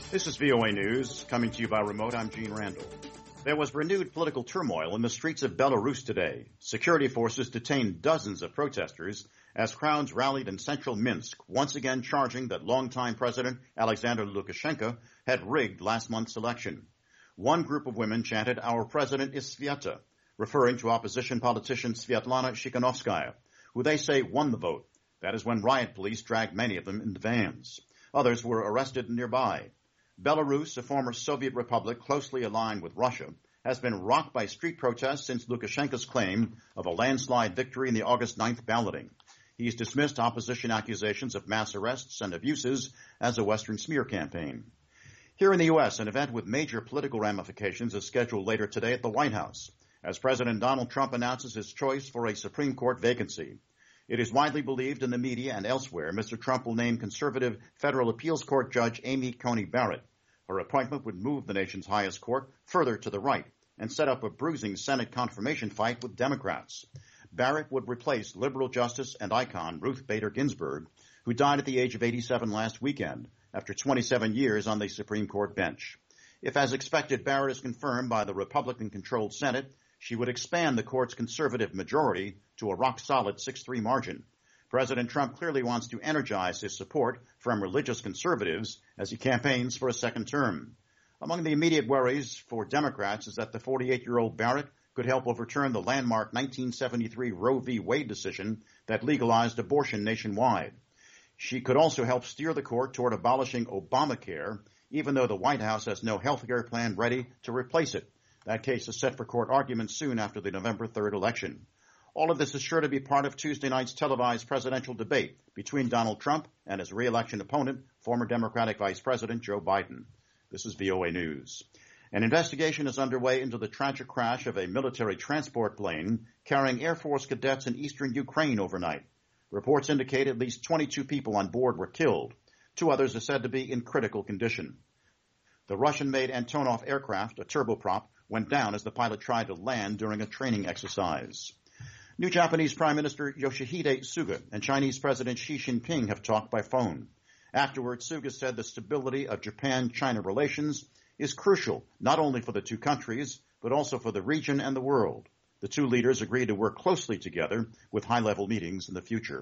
This is VOA News, coming to you by remote. I'm Gene Randall. There was renewed political turmoil in the streets of Belarus today. Security forces detained dozens of protesters as crowds rallied in central Minsk, once again charging that longtime President Alexander Lukashenko had rigged last month's election. One group of women chanted, "Our president is Sveta," referring to opposition politician Svetlana Tikhanovskaya, who they say won the vote. That is when riot police dragged many of them into vans. Others were arrested nearby. Belarus, a former Soviet republic closely aligned with Russia, has been rocked by street protests since Lukashenko's claim of a landslide victory in the August 9th balloting. He's dismissed opposition accusations of mass arrests and abuses as a Western smear campaign. Here in the U.S., an event with major political ramifications is scheduled later today at the White House, as President Donald Trump announces his choice for a Supreme Court vacancy. It is widely believed in the media and elsewhere Mr. Trump will name conservative federal appeals court judge Amy Coney Barrett. Her appointment would move the nation's highest court further to the right and set up a bruising Senate confirmation fight with Democrats. Barrett would replace liberal justice and icon Ruth Bader Ginsburg, who died at the age of 87 last weekend after 27 years on the Supreme Court bench. If, as expected, Barrett is confirmed by the Republican-controlled Senate, she would expand the court's conservative majority to a rock-solid 6-3 margin. President Trump clearly wants to energize his support from religious conservatives as he campaigns for a second term. Among the immediate worries for Democrats is that the 48-year-old Barrett could help overturn the landmark 1973 Roe v. Wade decision that legalized abortion nationwide. She could also help steer the court toward abolishing Obamacare, even though the White House has no health care plan ready to replace it. That case is set for court argument soon after the November 3rd election. All of this is sure to be part of Tuesday night's televised presidential debate between Donald Trump and his re-election opponent, former Democratic Vice President Joe Biden. This is VOA News. An investigation is underway into the tragic crash of a military transport plane carrying Air Force cadets in eastern Ukraine overnight. Reports indicate at least 22 people on board were killed. 2 others are said to be in critical condition. The Russian-made Antonov aircraft, a turboprop, went down as the pilot tried to land during a training exercise. New Japanese Prime Minister Yoshihide Suga and Chinese President Xi Jinping have talked by phone. Afterwards, Suga said the stability of Japan-China relations is crucial not only for the two countries, but also for the region and the world. The two leaders agreed to work closely together with high-level meetings in the future.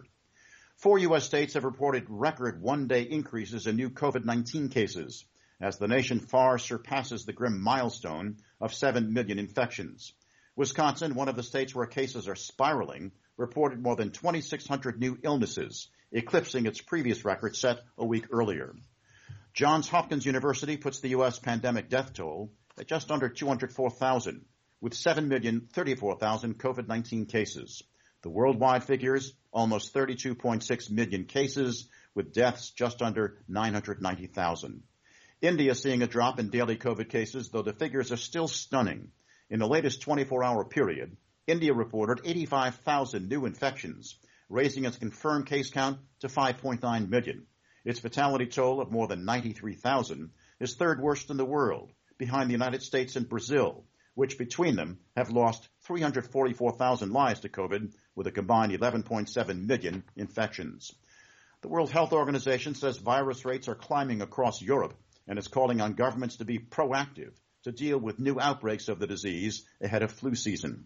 4 U.S. states have reported record one-day increases in new COVID-19 cases, as the nation far surpasses the grim milestone of 7 million infections. Wisconsin, one of the states where cases are spiraling, reported more than 2,600 new illnesses, eclipsing its previous record set a week earlier. Johns Hopkins University puts the U.S. pandemic death toll at just under 204,000, with 7,034,000 COVID-19 cases. The worldwide figures, almost 32.6 million cases, with deaths just under 990,000. India seeing a drop in daily COVID cases, though the figures are still stunning. In the latest 24-hour period, India reported 85,000 new infections, raising its confirmed case count to 5.9 million. Its fatality toll of more than 93,000 is third worst in the world, behind the United States and Brazil, which between them have lost 344,000 lives to COVID, with a combined 11.7 million infections. The World Health Organization says virus rates are climbing across Europe and is calling on governments to be proactive to deal with new outbreaks of the disease ahead of flu season.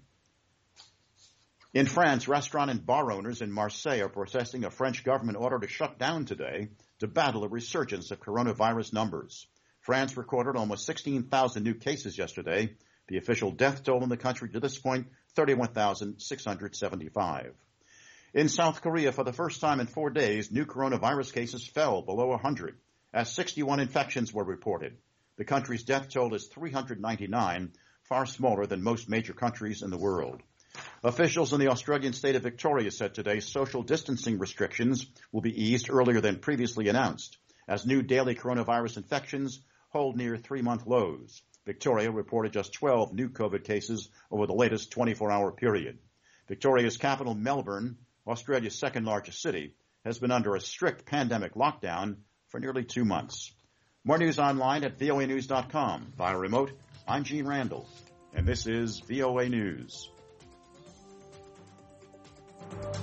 In France, restaurant and bar owners in Marseille are protesting a French government order to shut down today to battle a resurgence of coronavirus numbers. France recorded almost 16,000 new cases yesterday. The official death toll in the country to this point, 31,675. In South Korea, for the first time in 4 days, new coronavirus cases fell below 100, as 61 infections were reported. The country's death toll is 399, far smaller than most major countries in the world. Officials in the Australian state of Victoria said today social distancing restrictions will be eased earlier than previously announced, as new daily coronavirus infections hold near 3-month lows. Victoria reported just 12 new COVID cases over the latest 24-hour period. Victoria's capital, Melbourne, Australia's second largest city, has been under a strict pandemic lockdown for nearly 2 months. More news online at voanews.com. Via remote, I'm Gene Randall, and this is VOA News.